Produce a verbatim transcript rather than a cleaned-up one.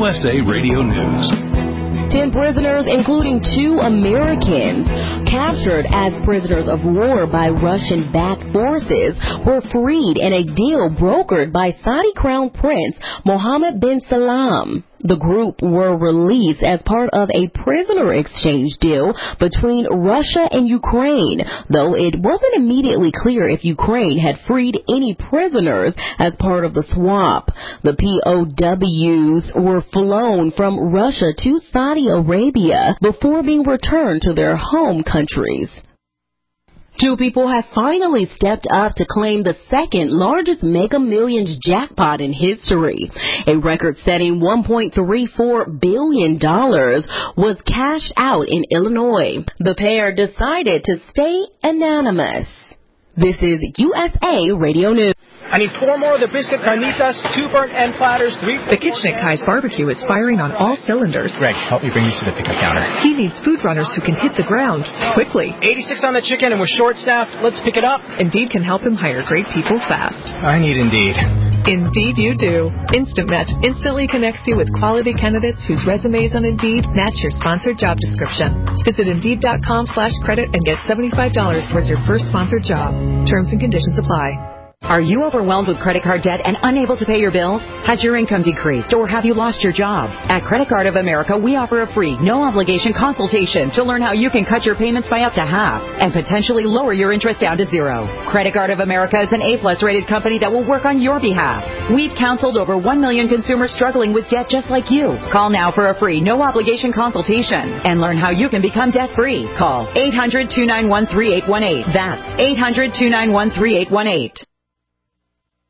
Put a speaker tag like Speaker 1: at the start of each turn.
Speaker 1: S A Radio News.
Speaker 2: Ten prisoners, including two Americans, captured as prisoners of war by Russian-backed forces, were freed in a deal brokered by Saudi Crown Prince Mohammed bin Salman. The group were released as part of a prisoner exchange deal between Russia and Ukraine, though it wasn't immediately clear if Ukraine had freed any prisoners as part of the swap. The P O Ws were flown from Russia to Saudi Arabia before being returned to their home countries. Two people have finally stepped up to claim the second largest Mega Millions jackpot in history. A record-setting one point three four billion dollars was cashed out in Illinois. The pair decided to stay anonymous. This is U S A Radio News.
Speaker 3: I need four more of the biscuit carnitas, two burnt end platters, three...
Speaker 4: The kitchen at Kai's Barbecue is firing on all cylinders.
Speaker 3: Greg, help me bring these to the pickup counter.
Speaker 4: He needs food runners who can hit the ground quickly.
Speaker 3: eighty-six on the chicken and we're short-staffed. Let's pick it up.
Speaker 4: Indeed can help him hire great people fast.
Speaker 3: I need Indeed.
Speaker 4: Indeed you do. Instant Match instantly connects you with quality candidates whose resumes on Indeed match your sponsored job description. Visit Indeed.com slash credit and get seventy-five dollars towards your first sponsored job. Terms and conditions apply.
Speaker 5: Are you overwhelmed with credit card debt and unable to pay your bills? Has your income decreased or have you lost your job? At Credit Card of America, we offer a free, no-obligation consultation to learn how you can cut your payments by up to half and potentially lower your interest down to zero. Credit Card of America is an A-plus rated company that will work on your behalf. We've counseled over one million consumers struggling with debt just like you. Call now for a free, no-obligation consultation and learn how you can become debt-free. Call eight hundred, two nine one, three eight one eight. That's eight hundred, two nine one, three eight one eight.